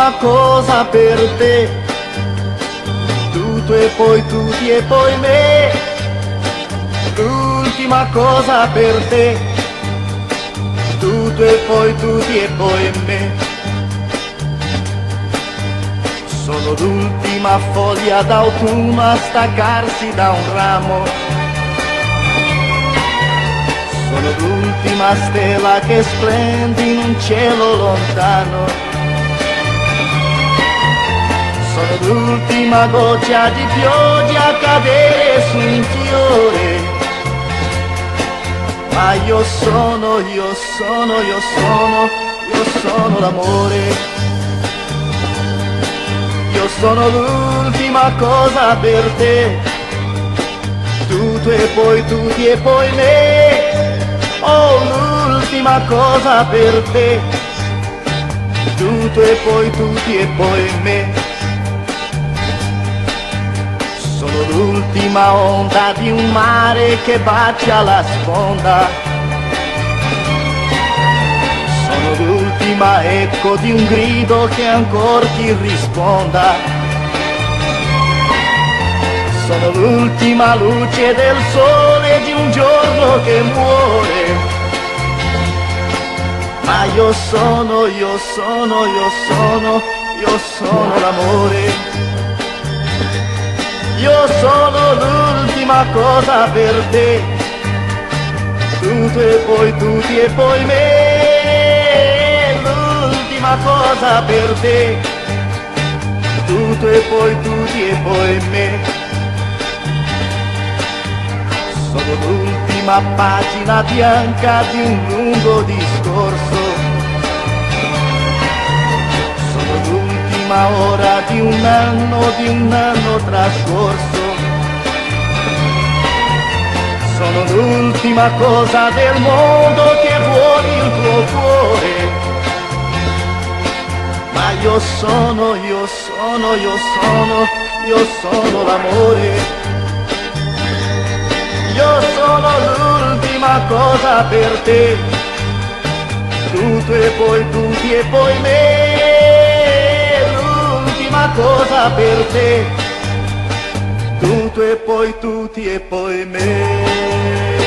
l'ultima cosa per te, tutto e poi tutti e poi me, l'ultima cosa per te, tutto e poi tutti e poi me. Sono l'ultima foglia d'autunno a staccarsi da un ramo, sono l'ultima stella che splende in un cielo lontano, sono l'ultima goccia di pioggia a cadere su un fiore, ma io sono l'amore. Io sono l'ultima cosa per te, tutto e poi tutti e poi me. Oh, l'ultima cosa per te, tutto e poi tutti e poi me. Sono l'ultima onda di un mare che bacia la sponda, sono l'ultima eco di un grido che ancor ti risponda, sono l'ultima luce del sole di un giorno che muore, ma io sono l'amore. Io sono l'ultima cosa per te, tutto e poi tutti e poi me, l'ultima cosa per te, tutto e poi tutti e poi me. Sono l'ultima pagina bianca di un lungo discorso, sono l'ultima ora di un anno trascorso, sono l'ultima cosa del mondo che vuole il tuo cuore, ma io sono l'amore. Io sono l'ultima cosa per te, tutto e poi tutti e poi me, l'ultima cosa per te, tutto e poi tutti e poi me.